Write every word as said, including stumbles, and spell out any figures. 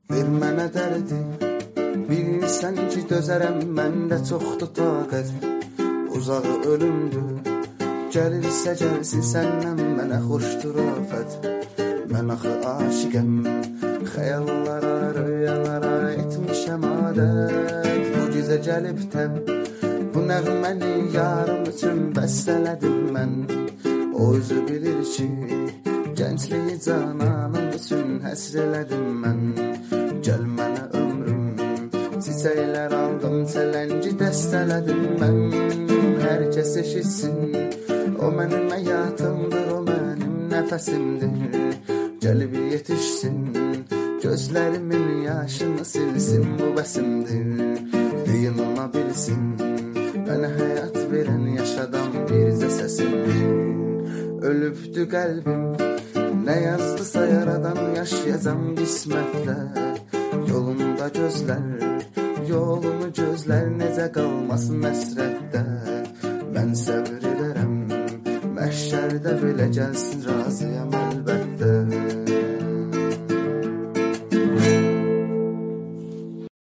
Ver mənə dərdi, bilirsən ki dözərəm, məndə çoxdur taqət. Uzağı ölümdür, gəlirsə gəlsin səndən mənə xoşdur afət. Mən axı aşiqəm, xəyallara, rüyalara etmişəm adət. Bu gecə gəlibdən, bu nəğməni yarım üçün bəstələdim mən. O özü bilir ki, gəncliyi cananım üçün həsr elədim mən. Gəl mənə ömrüm, çiçəklər aldım, çələngi dəstələdim mən. Hər kəs eşitsin, o mənim həyatımdır, o mənim nəfəsimdir. Gəlib yetişsin, gözlərimin yaşını silsin, bu bəsimdir. Deyin ona bilsin, mənə həyat verən yaşadan bircə səsimdir. Ölübdü qəlbim, nə yazdısa yaradan yaşayacam qismətlə. Yolunda gözlər, yolumu gözlər, necə qalmasın əsrətdə. Mən səbr edərəm, məhşərdə belə gəlsin razı.